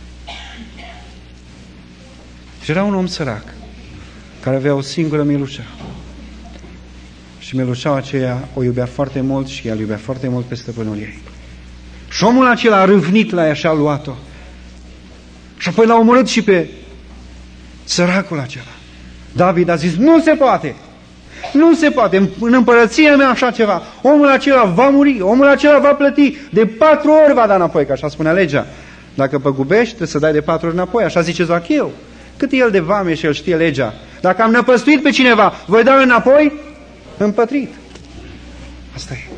Și era un om sărac, care avea o singură mielușă. Și mielușaua aceea o iubea foarte mult și el iubea foarte mult pe stăpânul ei. Și omul acela a râvnit la ea și a luat-o. Și apoi l-a omorât și pe săracul acela. David a zis, nu se poate! Nu se poate, în împărăția mea așa ceva. Omul acela va muri, omul acela va plăti, de 4 ori va da înapoi, că așa spunea legea. Dacă păgubești, trebuie să dai de 4 ori înapoi, așa zice Zacheu. Cât e el de vame și el știe legea. Dacă am năpăstuit pe cineva, voi da înapoi? Împătrit. Asta e.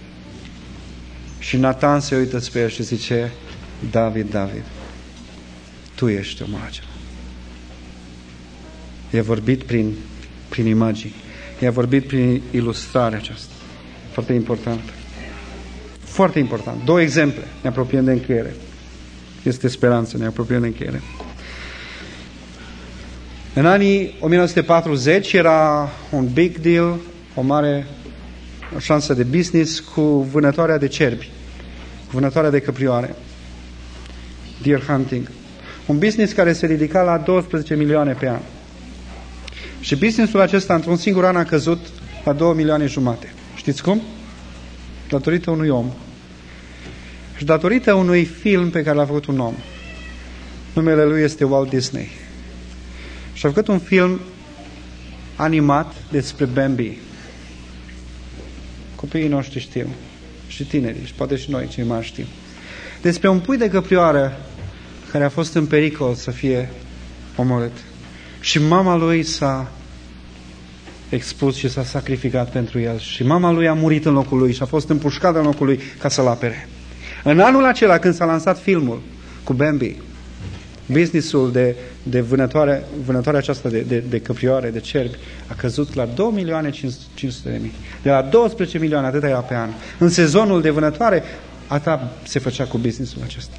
Și Natan se uită spre el și zice, David, tu ești omul acela. I-a vorbit prin imagini. I-a vorbit prin ilustrarea aceasta. Foarte important. Foarte important. 2 exemple. Ne apropiem de încheiere. este speranță, ne apropiem în încheiere. În anii 1940 era un big deal, o mare șansă de business cu vânătoarea de cerbi, cu vânătoarea de căprioare, deer hunting. Un business care se ridica la 12 milioane pe an. Și businessul acesta într-un singur an a căzut la 2 milioane jumate. Știți cum? Datorită unui om. Și datorită unui film pe care l-a făcut un om. Numele lui este Walt Disney. Și a făcut un film animat despre Bambi. Copiii noștri știu. Și tinerii. Și poate și noi cei mai știm. Despre un pui de căprioară care a fost în pericol să fie omorât. Și mama lui s-a expus și s-a sacrificat pentru el. Și mama lui a murit în locul lui și a fost împușcată în locul lui ca să-l apere. În anul acela, când s-a lansat filmul cu Bambi, businessul de vânătoare aceasta de căprioare, de cerbi, a căzut la 2.500.000. De la 12 milioane, atâta era pe an. În sezonul de vânătoare, atâta se făcea cu businessul acesta.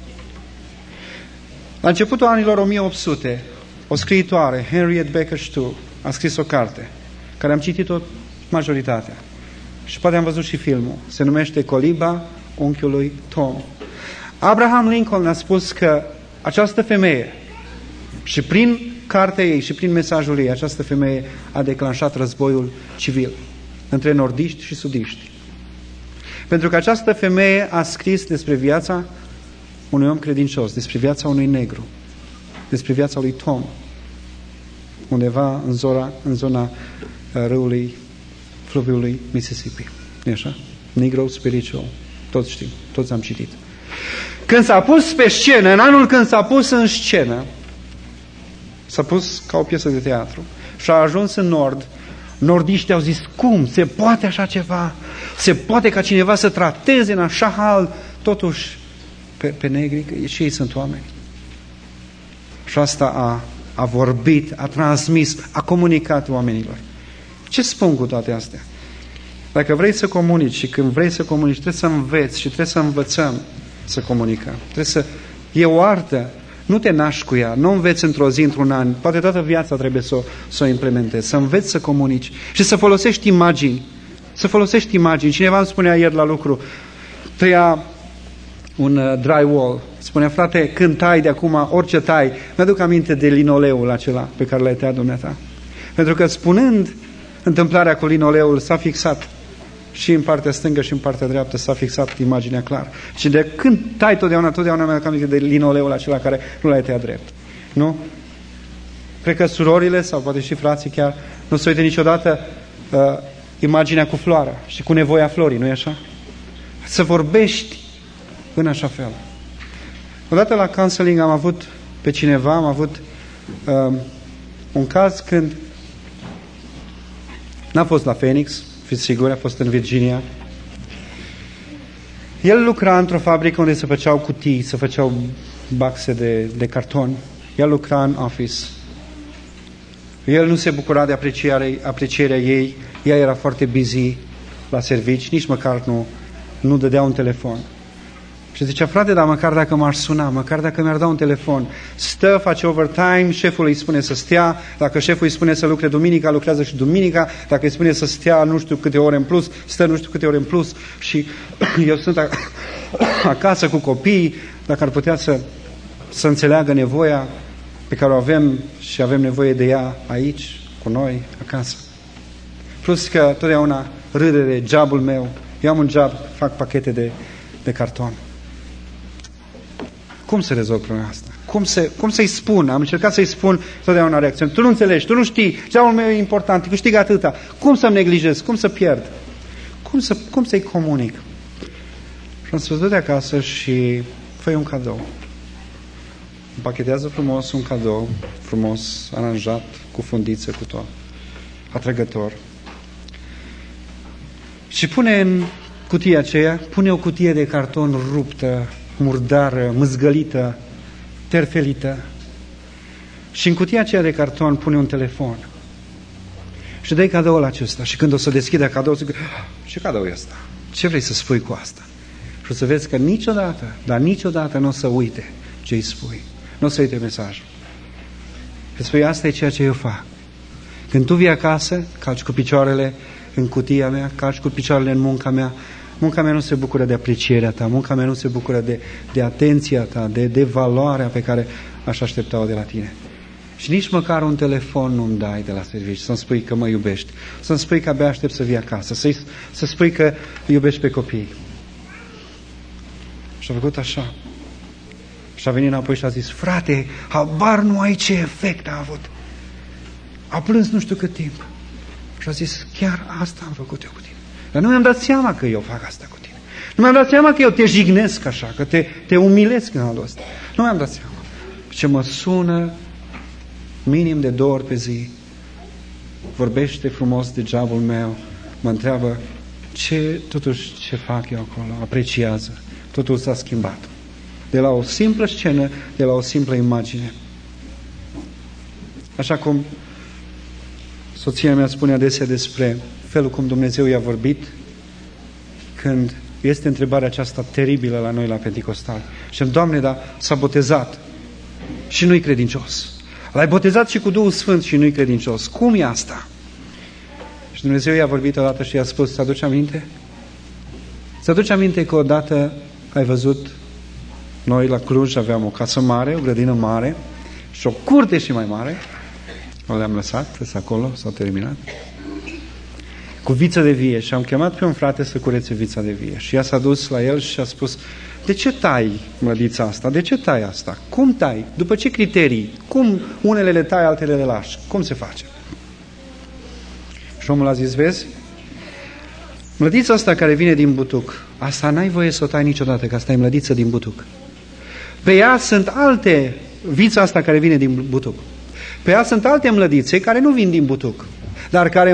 La începutul anilor 1800, o scriitoare, Henriette Beecher Stowe, a scris o carte, care am citit-o majoritatea. Și poate am văzut și filmul. Se numește Coliba unchiului Tom. Abraham Lincoln a spus că această femeie, și prin cartea ei și prin mesajul ei, această femeie a declanșat războiul civil între nordiști și sudiști. Pentru că această femeie a scris despre viața unui om credincios, despre viața unui negru, despre viața lui Tom, undeva în zona râului, fluviului Mississippi. Nu așa? Negro spiritual. Toți știm, toți am citit. Când s-a pus pe scenă, în anul când s-a pus în scenă, s-a pus ca o piesă de teatru și a ajuns în nord, nordiștii au zis, cum? Se poate așa ceva? Se poate ca cineva să trateze în așa hal totuși pe negri? Că și ei sunt oameni. Și asta a vorbit, a transmis, a comunicat oamenilor. Ce spun cu toate astea? Dacă vrei să comunici și când vrei să comunici, trebuie să înveți și trebuie să învățăm să comunicăm. E o artă. Nu te naști cu ea, nu înveți într-o zi, într-un an, poate toată viața trebuie să o implementezi, să înveți să comunici și să folosești imagini. Să folosești imagini. Cineva îmi spunea ieri la lucru, tăia un drywall. Spunea, frate, când tai de acum, orice tai, mi-aduc aminte de linoleul acela pe care l-ai tăiat dumneata. Pentru că spunând întâmplarea cu linoleul, s-a fixat și în partea stângă și în partea dreaptă s-a fixat imaginea clar. Și de când tai totdeauna mi-aduc aminte de linoleul acela care nu l-ai tăiat drept. Nu? Cred că surorile, sau poate și frații chiar, nu se uită niciodată imaginea cu floarea și cu nevoia florii, nu-i așa? Să vorbești în așa fel. Odată la counseling am avut pe cineva, am avut un caz când n-a fost la Phoenix, fiți siguri, a fost în Virginia. El lucra într-o fabrică unde se făceau cutii, se făceau baxe de carton. El lucra în office. El nu se bucura de aprecierea ei. Ea era foarte busy la servici, nici măcar nu dădea un telefon. Și zicea, frate, dar măcar dacă m-ar suna, măcar dacă mi-ar da un telefon, stă, face overtime, șeful îi spune să stea, dacă șeful îi spune să lucre duminica, lucrează și duminica, dacă îi spune să stea nu știu câte ore în plus, stă nu știu câte ore în plus și eu sunt acasă cu copiii, dacă ar putea să înțeleagă nevoia pe care o avem și avem nevoie de ea aici, cu noi, acasă. Plus că totdeauna râde de jobul meu, eu am un job, fac pachete de carton. Cum să rezolv problema asta? Cum să-i spun? Am încercat să-i spun totdeauna reacțiune. Tu nu înțelegi, tu nu știi, jobul meu e important, câștig atâta. Cum să-mi neglijez? Cum să pierd? Cum să-i comunic? Și am spus, du-te acasă și fă-i un cadou. Împachetează frumos un cadou, frumos, aranjat, cu fundiță, cu tot. Atrăgător. Și pune în cutia aceea, pune o cutie de carton ruptă, murdară, mâzgălită, terfelită. Și în cutia aceea de carton pune un telefon. Și dă-i cadoul acesta. Și când o să deschidă cadoul, zic, ce cadou e ăsta? Ce vrei să spui cu asta? Și o să vezi că niciodată, dar niciodată nu o să uite ce îi spui. Nu o să uite mesajul. Îți spui, asta e ceea ce eu fac. Când tu vii acasă, calci cu picioarele în cutia mea, calci cu picioarele în munca mea. Munca mea nu se bucură de aprecierea ta, munca mea nu se bucură de atenția ta, de valoarea pe care aș aștepta-o de la tine. Și nici măcar un telefon nu-mi dai de la serviciu, să-mi spui că mă iubești, să-mi spui că abia aștept să vii acasă, să spui că iubești pe copii. Și a făcut așa. Și a venit înapoi și a zis, frate, habar nu ai ce efect a avut. A plâns nu știu cât timp. Și a zis, chiar asta am făcut eu cu tine. Dar nu mi-am dat seama că eu fac asta cu tine. Nu mi-am dat seama că eu te jignesc așa, că te umilesc în halul ăsta. Nu mi-am dat seama. Ce mă sună minim de 2 ori pe zi, vorbește frumos de jobul meu, mă întreabă ce fac eu acolo, apreciază. Totul s-a schimbat. De la o simplă scenă, de la o simplă imagine. Așa cum soția mea spune adesea despre felul cum Dumnezeu i-a vorbit când este întrebarea aceasta teribilă la noi la Pentecostal. Și Doamne, dar s-a botezat și nu-i credincios. L-ai botezat și cu Duhul Sfânt și nu-i credincios. Cum e asta? Și Dumnezeu i-a vorbit odată și i-a spus, ți-aduce aminte? Ți-aduce aminte că odată ai văzut, noi la Cluj aveam o casă mare, o grădină mare și o curte și mai mare. O le-am lăsat, acolo, s-au terminat. Cu viță de vie și am chemat pe un frate să curețe vița de vie. Și ea s-a dus la el și a spus, de ce tai mlădița asta? De ce tai asta? Cum tai? După ce criterii? Cum unele le tai, altele le lași? Cum se face? Și omul a zis, vezi? Mlădița asta care vine din butuc, asta n-ai voie să o tai niciodată, că asta e mlădiță din butuc. Pe ea sunt alte, vița asta care vine din butuc. Pe ea sunt alte mlădițe care nu vin din butuc, dar care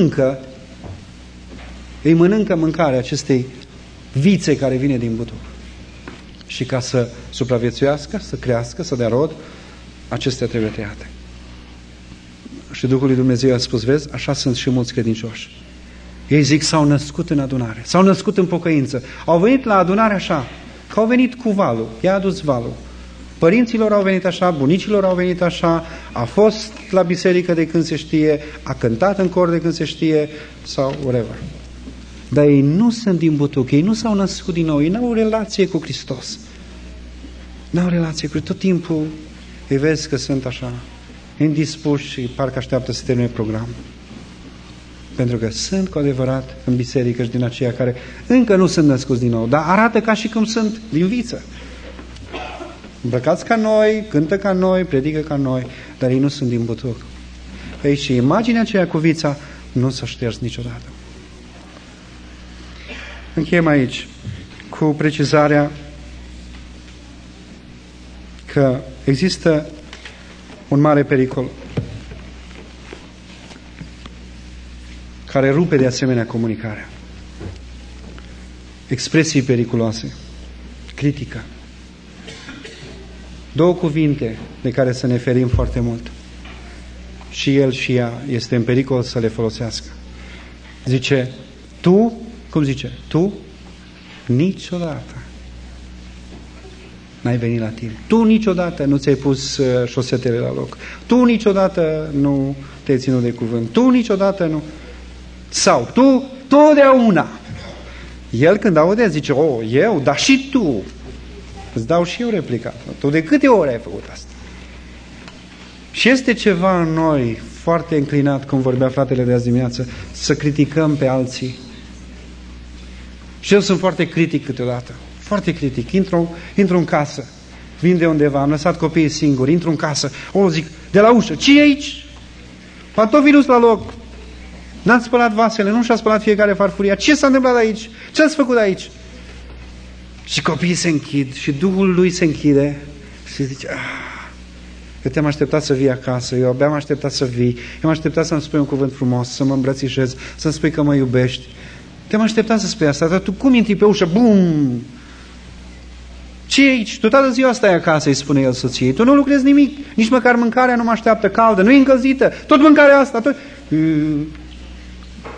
îi mănâncă mâncarea acestei vițe care vine din butuc. Și ca să supraviețuiască, să crească, să dea rod, acestea trebuie tăiate. Și Duhul lui Dumnezeu a spus, vezi, așa sunt și mulți credincioși. Ei zic, s-au născut în adunare, s-au născut în pocăință, au venit la adunare așa, că au venit cu valul, i-a adus valul. Părinților au venit așa, bunicilor au venit așa, a fost la biserică de când se știe, a cântat în cor de când se știe, sau whatever. Dar ei nu sunt din butuc, ei nu s-au născut din nou, ei n-au relație cu Hristos. N-au relație cu tot timpul, îi vezi că sunt așa, indispuși și parcă așteaptă să termine programul. Pentru că sunt cu adevărat în biserică și din aceia care încă nu sunt născuți din nou, dar arată ca și cum sunt din viță. Îmbrăcați ca noi, cântă ca noi, predică ca noi, dar ei nu sunt din butuc. Ei, și imaginea aceea cu vița nu s-a șters niciodată. Încheiem aici cu precizarea că există un mare pericol care rupe de asemenea comunicarea. Expresii periculoase, critică. 2 cuvinte de care să ne ferim foarte mult. Și el și ea este în pericol să le folosească. Zice, tu, cum zice? Tu niciodată n-ai venit la tine. Tu niciodată nu ți-ai pus șosetele la loc. Tu niciodată nu te-ai ținut de cuvânt. Tu niciodată nu... Sau tu totdeauna. El când aude zice, eu, dar și tu. Îți dau și eu replica. Tu de câte ori ai făcut asta? Și este ceva în noi foarte înclinat, cum vorbea fratele de azi dimineață, să criticăm pe alții. Și eu sunt foarte critic câteodată. Foarte critic. Intru în casă. Vin de undeva. Am lăsat copiii singuri. Intru în casă. Zic, de la ușă. Ce e aici? Pantofii nu-s la loc. N-ați spălat vasele. Nu și-a spălat fiecare farfuria. Ce s-a întâmplat aici? Ce ați făcut aici? Și copiii se închid. Și Duhul lui se închide. Și zice, eu te-am așteptat să vii acasă. Eu abia am așteptat să vii. Eu am așteptat să-mi spui un cuvânt frumos. Să mă îmbrățișez. Să-mi spui că mă iubești. Te-am așteptat să spui asta, dar tu cum intri pe ușă? Bum! Ce e aici? Tu toată ziua asta e acasă, îi spune el soției. Tu nu lucrezi nimic, nici măcar mâncarea nu mă așteaptă caldă, nu e încălzită, tot mâncarea asta, tot...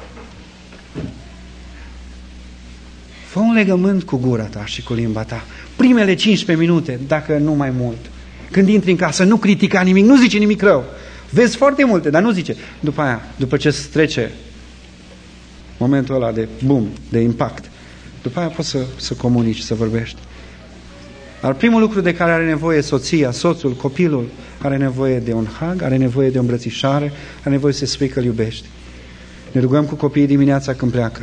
Fă un legământ cu gura ta și cu limba ta. Primele 15 minute, dacă nu mai mult. Când intri în casă, nu critica nimic, nu zice nimic rău. Vezi foarte multe, dar nu zice. După aia, după ce îți trece momentul ăla de boom, de impact, după aia poți să comunici, să vorbești. Dar primul lucru de care are nevoie soția, soțul, copilul, are nevoie de un hug, are nevoie de o îmbrățișare, are nevoie să spui că îl iubești. Ne rugăm cu copiii dimineața când pleacă.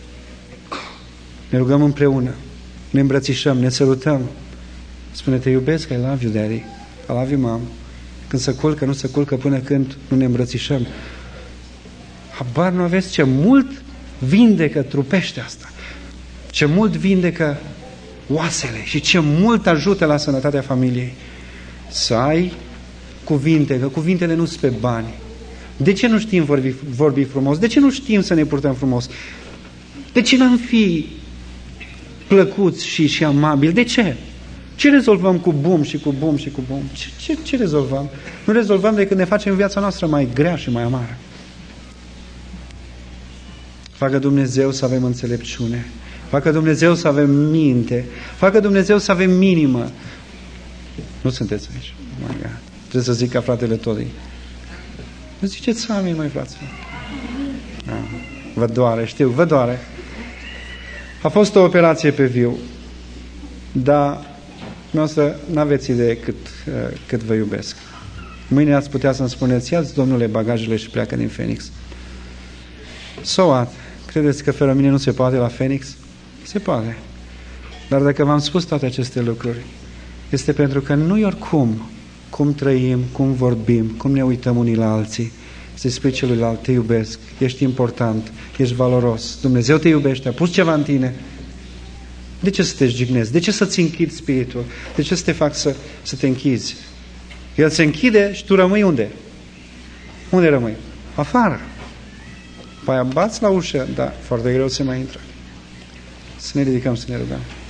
Ne rugăm împreună. Ne îmbrățișăm, ne sărutăm. Spune, te iubesc, I love you, daddy. I love you, mom. Când se culcă, nu se culcă până când nu ne îmbrățișăm. Habar nu aveți ce mult vindecă trupește asta. Ce mult vindecă oasele și ce mult ajută la sănătatea familiei. Să ai cuvinte, că cuvintele nu sunt pe bani. De ce nu știm vorbi frumos? De ce nu știm să ne purtăm frumos? De ce n-am fi plăcuți și amabili? De ce? Ce rezolvăm cu bum și cu bum și cu bum? Ce rezolvăm? Nu rezolvăm decât ne facem viața noastră mai grea și mai amară. Facă Dumnezeu să avem înțelepciune. Facă Dumnezeu să avem minte. Facă Dumnezeu să avem minimă. Nu sunteți aici. Oh my God. Trebuie să zic ca fratele Toddy. Nu ziceți amin, mai fraților. Vă doare, știu, vă doare. A fost o operație pe viu. Dar noastră n-aveți idee cât vă iubesc. Mâine ați putea să-mi spuneți, ia-ți, domnule, bagajele și pleacă din Phoenix. So what? Credeți că fără mine nu se poate la Phoenix? Se poate. Dar dacă v-am spus toate aceste lucruri, este pentru că nu-i oricum cum trăim, cum vorbim, cum ne uităm unii la alții. Să-i spui celuilalt, te iubesc, ești important, ești valoros, Dumnezeu te iubește, a pus ceva în tine. De ce să te jignezi? De ce să-ți închizi spiritul? De ce să te fac să te închizi? El se închide și tu rămâi unde? Unde rămâi? Afară. Păi bați la ușă, dar foarte greu să mai intră. Să ne ridicăm, să ne rugăm.